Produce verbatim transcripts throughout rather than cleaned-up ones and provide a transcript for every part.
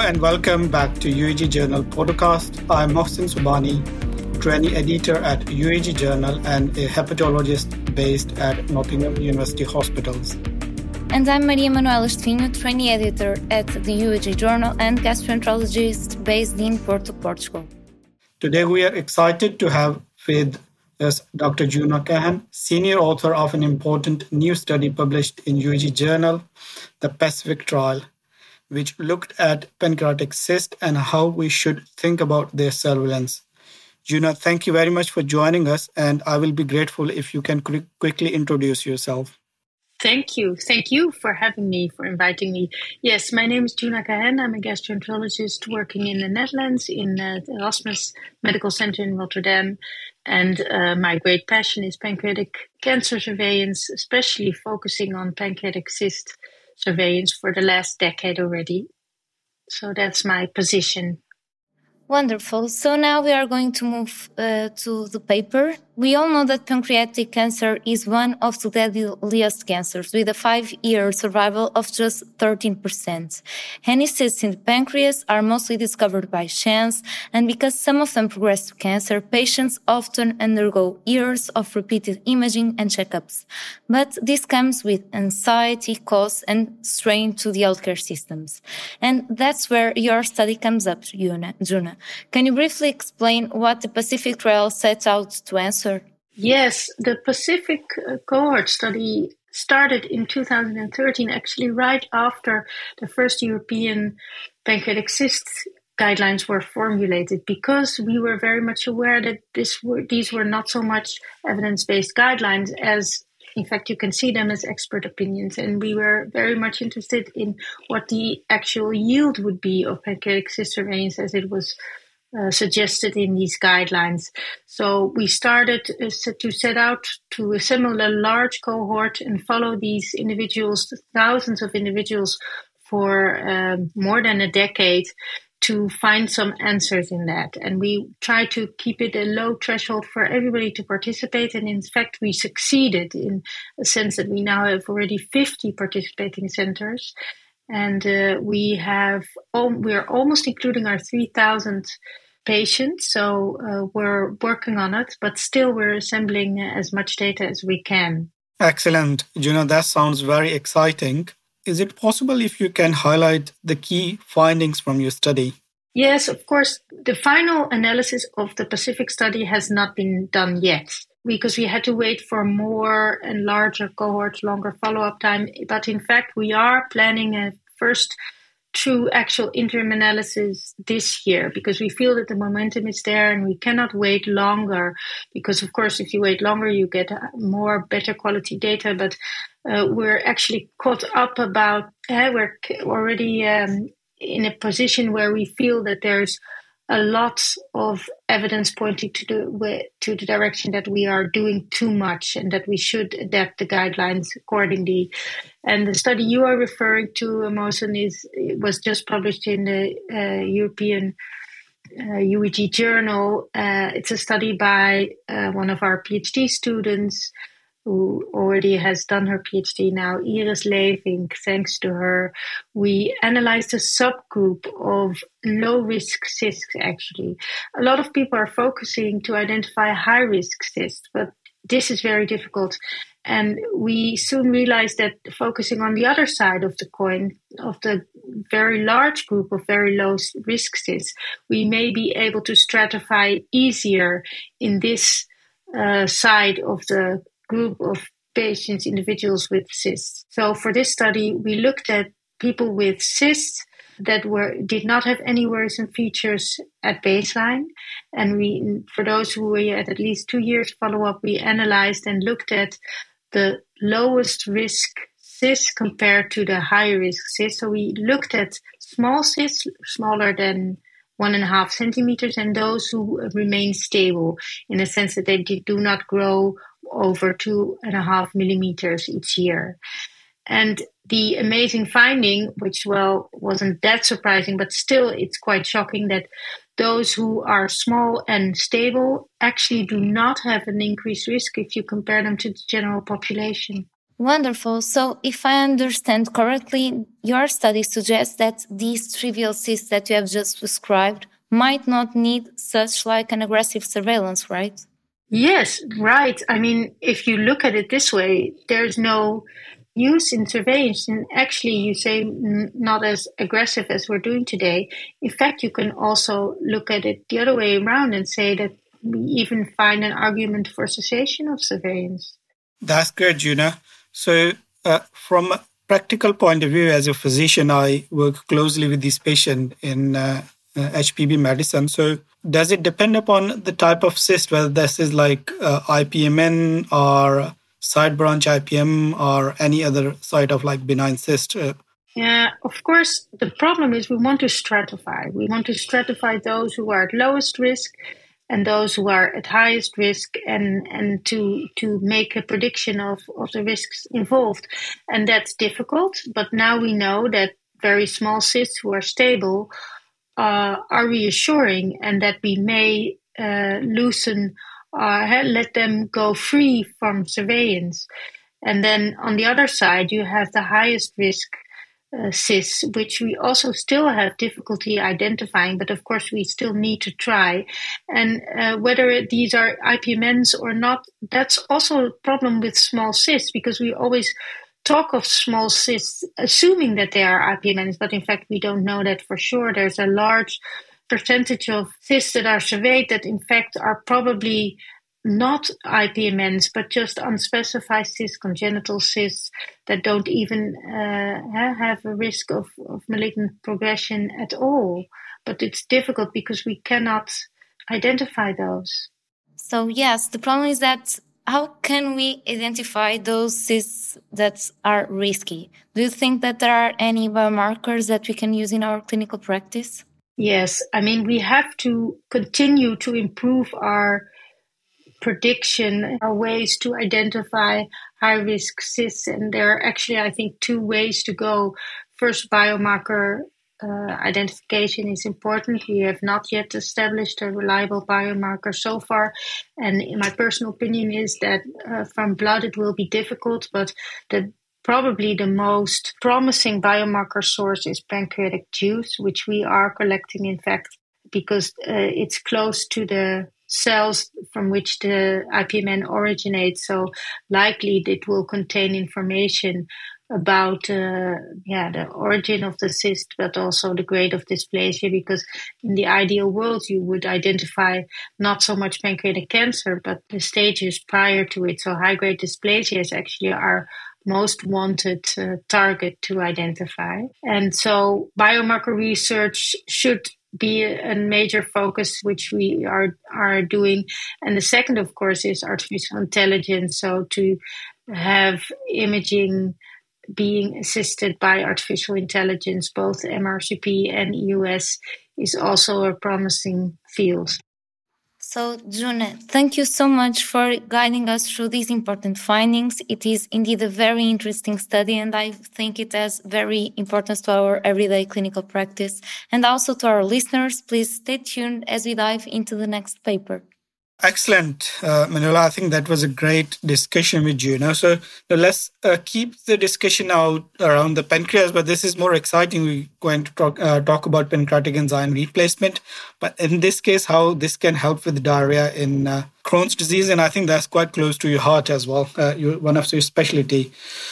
and welcome back to U A G Journal podcast. I'm Mohsin Subani, trainee editor at U A G Journal and a hepatologist based at Nottingham University Hospitals. And I'm Maria Manuela Estevinho, trainee editor at the U A G Journal and gastroenterologist based in Porto, Portugal. Today we are excited to have with us Doctor Juna Kahan, senior author of an important new study published in U A G Journal, the PACIFIC trial, which looked at pancreatic cyst and how we should think about their surveillance. Juna, thank you very much for joining us, and I will be grateful if you can quick, quickly introduce yourself. Thank you. Thank you for having me, for inviting me. Yes, my name is Juna Kahan. I'm a gastroenterologist working in the Netherlands in uh, the Erasmus Medical Center in Rotterdam. And uh, my great passion is pancreatic cancer surveillance, especially focusing on pancreatic cyst surveillance for the last decade already. So that's my position. Wonderful. So now we are going to move uh, to the paper. We all know that pancreatic cancer is one of the deadliest cancers with a five-year survival of just thirteen percent. Any cysts in the pancreas are mostly discovered by chance, and because some of them progress to cancer, patients often undergo years of repeated imaging and checkups. But this comes with anxiety, cost, and strain to the healthcare systems. And that's where your study comes up, Juna. Can you briefly explain what the PACIFIC trial sets out to answer? Yes, the PACIFIC cohort study started in two thousand thirteen, actually right after the first European pancreatic cyst guidelines were formulated, because we were very much aware that this were, these were not so much evidence-based guidelines as, in fact, you can see them as expert opinions. And we were very much interested in what the actual yield would be of pancreatic cyst surveillance as it was Uh, suggested in these guidelines. So we started uh, to set out to assemble a large cohort and follow these individuals, thousands of individuals, for um, more than a decade to find some answers in that. And we try to keep it a low threshold for everybody to participate. And in fact, we succeeded in a sense that we now have already fifty participating centers. And uh, we have al- we are almost including our three thousand patients, so uh, we're working on it, but still we're assembling as much data as we can. Excellent. Juna, that sounds very exciting. Is it possible if you can highlight the key findings from your study? Yes, of course. The final analysis of the PACIFIC study has not been done yet, because we had to wait for more and larger cohorts, longer follow-up time. But in fact, we are planning a first true actual interim analysis this year, because we feel that the momentum is there and we cannot wait longer, because of course, if you wait longer, you get more better quality data. But uh, we're actually caught up about, uh, we're already um, in a position where we feel that there's a lot of evidence pointing to the to the direction that we are doing too much and that we should adapt the guidelines accordingly. And the study you are referring to, Mohsin, is was just published in the uh, European uh, U A G Journal. Uh, it's a study by uh, one of our PhD students who already has done her PhD now, Iris Leving. Thanks to her, we analyzed a subgroup of low-risk cysts, actually. A lot of people are focusing to identify high-risk cysts, but this is very difficult. And we soon realized that focusing on the other side of the coin, of the very large group of very low-risk cysts, we may be able to stratify easier in this uh, side of the group of patients, individuals with cysts. So for this study, we looked at people with cysts that were did not have any worrisome features at baseline. And we, for those who were at at least two years follow-up, we analyzed and looked at the lowest risk cysts compared to the high risk cysts. So we looked at small cysts, smaller than one and a half centimeters, and those who remain stable in the sense that they do not grow over two and a half millimeters each year. And the amazing finding, which, well, wasn't that surprising, but still it's quite shocking, that those who are small and stable actually do not have an increased risk if you compare them to the general population. Wonderful. So, if I understand correctly, your study suggests that these trivial cysts that you have just described might not need such like an aggressive surveillance, right? Yes, right. I mean, if you look at it this way, there's no use in surveillance. And actually, you say n- not as aggressive as we're doing today. In fact, you can also look at it the other way around and say that we even find an argument for cessation of surveillance. That's great, Juna. So, uh, from a practical point of view, as a physician, I work closely with this patient in uh, uh, H P V medicine. So, does it depend upon the type of cyst, whether this is like uh, I P M N or side branch I P M or any other side of like benign cyst? Uh, Yeah, of course, the problem is we want to stratify. We want to stratify those who are at lowest risk and those who are at highest risk, and, and to to make a prediction of, of the risks involved. And that's difficult, but now we know that very small cysts who are stable uh, are reassuring, and that we may uh, loosen, uh, let them go free from surveillance. And then on the other side, you have the highest risk uh, cysts, which we also still have difficulty identifying, but of course we still need to try. And uh, whether these are I P M Ns or not, that's also a problem with small cysts, because we always talk of small cysts assuming that they are I P M Ns, but in fact we don't know that for sure. There's a large percentage of cysts that are surveyed that in fact are probably not I P M Ns, but just unspecified cysts, congenital cysts that don't even uh, have a risk of, of malignant progression at all. But it's difficult because we cannot identify those. So, yes, the problem is that how can we identify those cysts that are risky? Do you think that there are any biomarkers that we can use in our clinical practice? Yes, I mean, we have to continue to improve our prediction, our ways to identify high risk cysts. And there are actually, I think, two ways to go. First, biomarker uh, identification is important. We have not yet established a reliable biomarker so far. And in my personal opinion is that uh, from blood it will be difficult, but the probably the most promising biomarker source is pancreatic juice, which we are collecting, in fact, because uh, it's close to the cells from which the I P M N originates. So likely it will contain information about uh, yeah the origin of the cyst, but also the grade of dysplasia, because in the ideal world you would identify not so much pancreatic cancer, but the stages prior to it. So high-grade dysplasia is actually our most wanted uh, target to identify. And so biomarker research should be a major focus, which we are are doing. And the second, of course, is artificial intelligence. So to have imaging being assisted by artificial intelligence, both M R C P and E U S, is also a promising field. So, June, thank you so much for guiding us through these important findings. It is indeed a very interesting study, and I think it has very importance to our everyday clinical practice. And also to our listeners, please stay tuned as we dive into the next paper. Excellent, uh, Manuela. I think that was a great discussion with you. Now, so now let's uh, keep the discussion out around the pancreas, but this is more exciting. We're going to talk uh, talk about pancreatic enzyme replacement, but in this case, how this can help with diarrhea in uh, Crohn's disease, and I think that's quite close to your heart as well. Uh, you one of your specialty.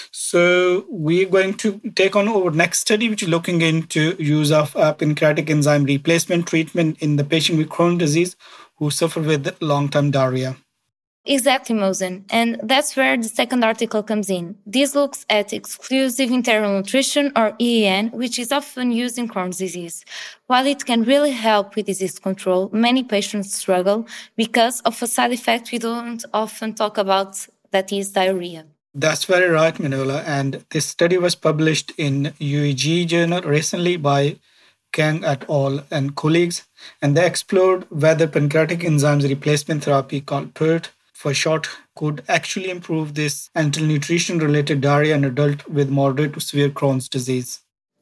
So we're going to take on our next study, which is looking into use of uh, pancreatic enzyme replacement treatment in the patient with Crohn's disease who suffer with long-term diarrhea. Exactly, Mosen. And that's where the second article comes in. This looks at exclusive enteral nutrition, or E E N, which is often used in Crohn's disease. While it can really help with disease control, many patients struggle because of a side effect we don't often talk about, that is diarrhea. That's very right, Manuela. And this study was published in U E G journal recently by Kang et al. And colleagues, and they explored whether pancreatic enzymes replacement therapy, called P E R T for short, could actually improve this enteral nutrition-related diarrhea in adults with moderate to severe Crohn's disease.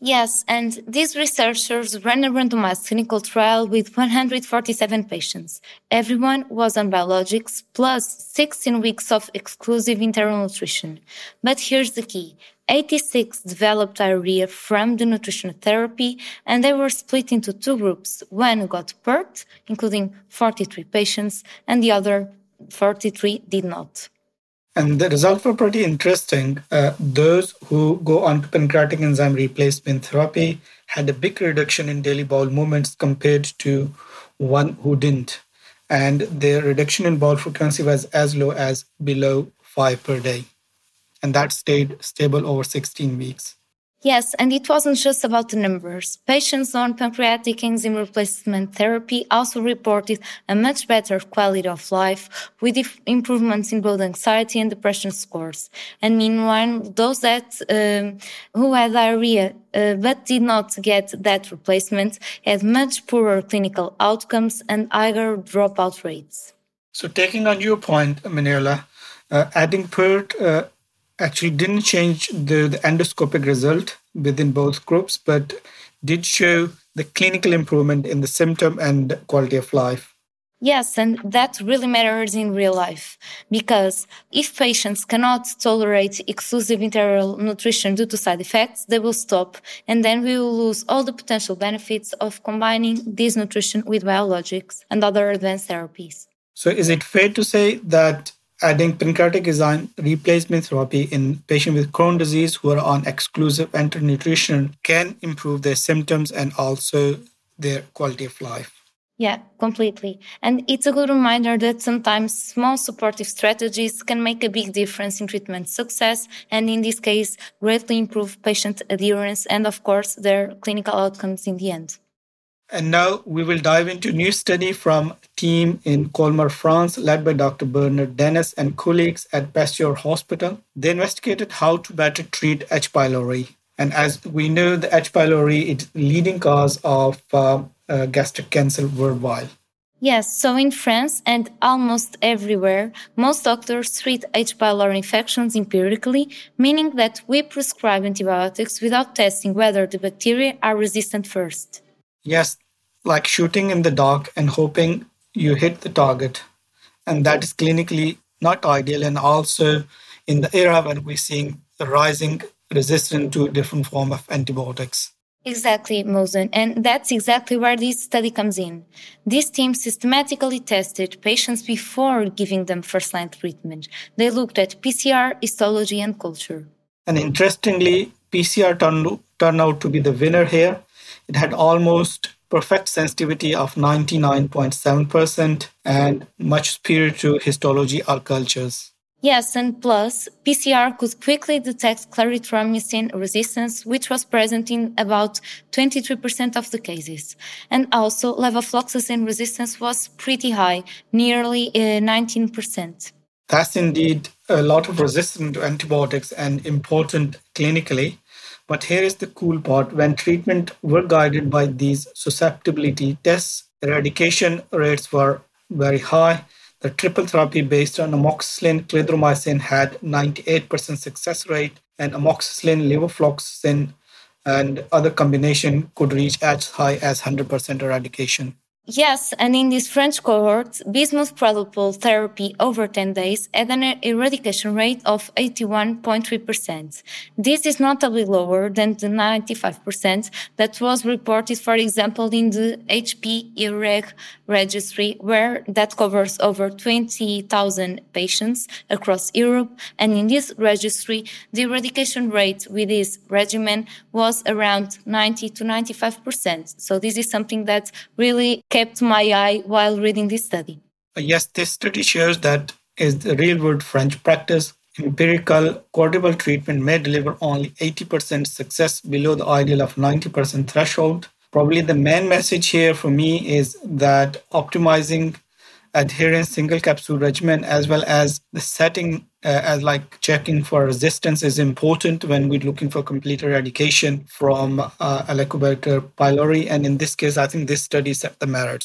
Yes, and these researchers ran a randomized clinical trial with one hundred forty-seven patients. Everyone was on biologics plus sixteen weeks of exclusive enteral nutrition. But here's the key. eighty-six developed diarrhea from the nutritional therapy, and they were split into two groups. One got P E R T, including forty-three patients, and the other forty-three did not. And the results were pretty interesting. Uh, those who go on to pancreatic enzyme replacement therapy had a big reduction in daily bowel movements compared to one who didn't. And their reduction in bowel frequency was as low as below five per day. And that stayed stable over sixteen weeks. Yes, and it wasn't just about the numbers. Patients on pancreatic enzyme replacement therapy also reported a much better quality of life with improvements in both anxiety and depression scores. And meanwhile, those that um, who had diarrhea uh, but did not get that replacement had much poorer clinical outcomes and higher dropout rates. So taking on your point, Manila, uh, adding P E R T uh, actually didn't change the, the endoscopic result within both groups, but did show the clinical improvement in the symptom and quality of life. Yes, and that really matters in real life, because if patients cannot tolerate exclusive enteral nutrition due to side effects, they will stop, and then we will lose all the potential benefits of combining this nutrition with biologics and other advanced therapies. So is it fair to say that adding pancreatic enzyme replacement therapy in patients with Crohn's disease who are on exclusive enteral nutrition can improve their symptoms and also their quality of life? Yeah, completely. And it's a good reminder that sometimes small supportive strategies can make a big difference in treatment success, and in this case, greatly improve patient adherence and, of course, their clinical outcomes in the end. And now we will dive into a new study from a team in Colmar, France, led by Doctor Bernard Dennis and colleagues at Pasteur Hospital. They investigated how to better treat H. pylori. And as we know, the H. pylori is the leading cause of uh, uh, gastric cancer worldwide. Yes, so in France and almost everywhere, most doctors treat H. pylori infections empirically, meaning that we prescribe antibiotics without testing whether the bacteria are resistant first. Yes, like shooting in the dark and hoping you hit the target. And that is clinically not ideal. And also in the era when we're seeing the rising resistance to different forms of antibiotics. Exactly, Mohsen. And that's exactly where this study comes in. This team systematically tested patients before giving them first-line treatment. They looked at P C R, histology, and culture. And interestingly, P C R turned, turned out to be the winner here. It had almost perfect sensitivity of ninety-nine point seven percent and much superior to histology or cultures. Yes, and plus, P C R could quickly detect clarithromycin resistance, which was present in about twenty-three percent of the cases. And also, levofloxacin resistance was pretty high, nearly uh, nineteen percent. That's indeed a lot of resistance to antibiotics and important clinically. But here is the cool part. When treatment were guided by these susceptibility tests, eradication rates were very high. The triple therapy based on amoxicillin, clarithromycin had ninety-eight percent success rate, and amoxicillin, levofloxacin, and other combination could reach as high as one hundred percent eradication. Yes, and in this French cohort, bismuth propofol therapy over ten days had an eradication rate of eighty-one point three percent. This is notably lower than the ninety-five percent that was reported, for example, in the H P E R E G registry, where that covers over twenty thousand patients across Europe. And in this registry, the eradication rate with this regimen was around ninety to ninety-five percent. So this is something that really kept my eye while reading this study. Yes, this study shows that is the real-world French practice. Empirical quadruple treatment may deliver only eighty percent success below the ideal of ninety percent threshold. Probably the main message here for me is that optimizing adherence single capsule regimen as well as the setting uh, as like checking for resistance is important when we're looking for complete eradication from uh, Helicobacter pylori. And in this case, I think this study set the merits.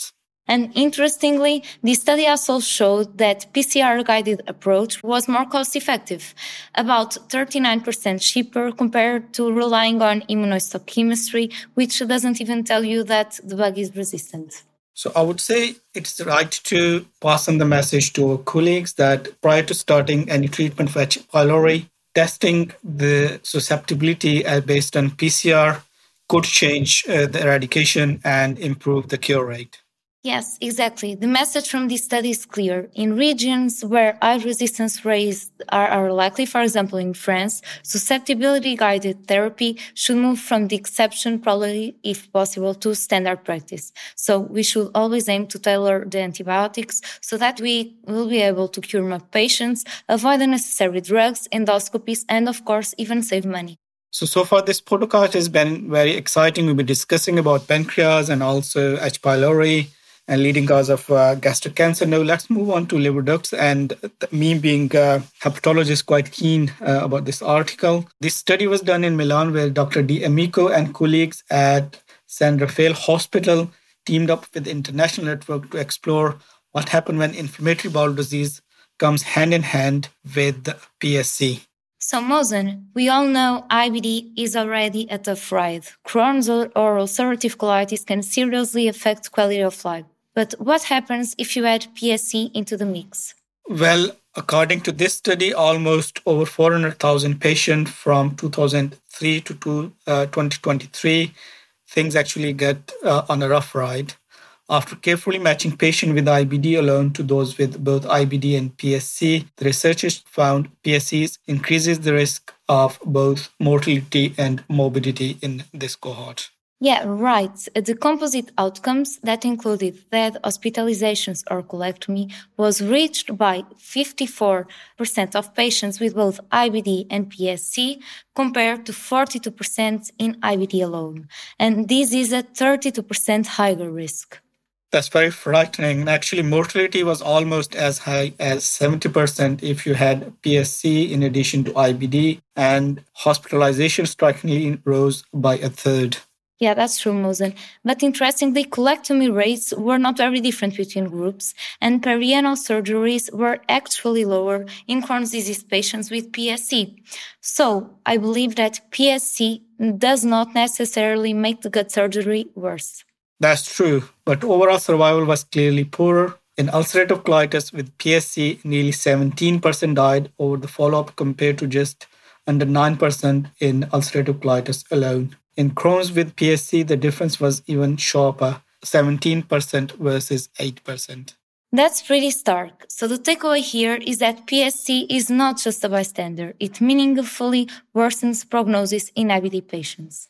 And interestingly, the study also showed that P C R-guided approach was more cost-effective, about thirty-nine percent cheaper compared to relying on immunohistochemistry, which doesn't even tell you that the bug is resistant. So I would say it's right to pass on the message to our colleagues that prior to starting any treatment for H. pylori, testing the susceptibility based on P C R could change uh, the eradication and improve the cure rate. Yes, exactly. The message from this study is clear. In regions where high resistance rates are, are likely, for example, in France, susceptibility-guided therapy should move from the exception, probably, if possible, to standard practice. So we should always aim to tailor the antibiotics so that we will be able to cure more patients, avoid unnecessary drugs, endoscopies, and, of course, even save money. So, so far this podcast has been very exciting. We'll be discussing about pancreas and also H. pylori and leading cause of uh, gastric cancer. Now let's move on to liver ducts. And me being a hepatologist, quite keen uh, about this article. This study was done in Milan where Doctor D'Amico and colleagues at San Raffaele Hospital teamed up with the international network to explore what happened when inflammatory bowel disease comes hand in hand with P S C. So, Mohsen, we all know I B D is already a tough ride. Crohn's or ulcerative colitis can seriously affect quality of life. But what happens if you add P S C into the mix? Well, according to this study, almost over four hundred thousand patients from two thousand three to two, uh, twenty twenty-three, things actually get uh, on a rough ride. After carefully matching patients with I B D alone to those with both I B D and P S C, the researchers found P S C increases the risk of both mortality and morbidity in this cohort. Yeah, right. The composite outcomes that included death, hospitalizations, or colectomy was reached by fifty-four percent of patients with both I B D and P S C compared to forty-two percent in I B D alone. And this is a thirty-two percent higher risk. That's very frightening. Actually, mortality was almost as high as seventy percent if you had P S C in addition to I B D, and hospitalization strikingly rose by a third. Yeah, that's true, Mohsen. But interestingly, colectomy rates were not very different between groups, and perianal surgeries were actually lower in Crohn's disease patients with P S C. So, I believe that P S C does not necessarily make the gut surgery worse. That's true, but overall survival was clearly poorer. In ulcerative colitis with P S C, nearly seventeen percent died over the follow-up compared to just under nine percent in ulcerative colitis alone. In Crohn's with P S C, the difference was even sharper, seventeen percent versus eight percent. That's pretty stark. So the takeaway here is that P S C is not just a bystander. It meaningfully worsens prognosis in I B D patients.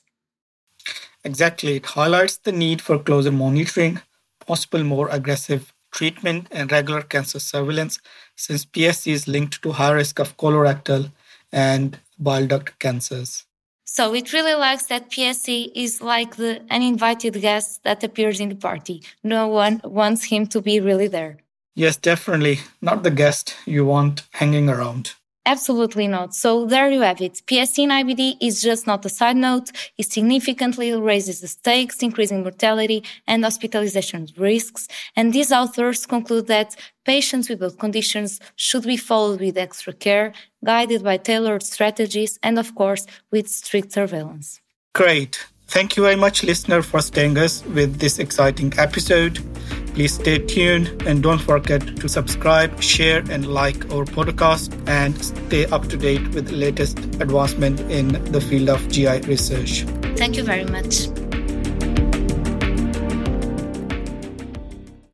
Exactly. It highlights the need for closer monitoring, possible more aggressive treatment, and regular cancer surveillance, since P S C is linked to high risk of colorectal and bile duct cancers. So it really likes that P S C is like the uninvited guest that appears in the party. No one wants him to be really there. Yes, definitely. Not the guest you want hanging around. Absolutely not. So there you have it. P S C in I B D is just not a side note. It significantly raises the stakes, increasing mortality and hospitalization risks. And these authors conclude that patients with both conditions should be followed with extra care, guided by tailored strategies, and of course, with strict surveillance. Great. Thank you very much, listener, for staying us with this exciting episode. Please stay tuned and don't forget to subscribe, share, and like our podcast and stay up to date with the latest advancement in the field of G I research. Thank you very much.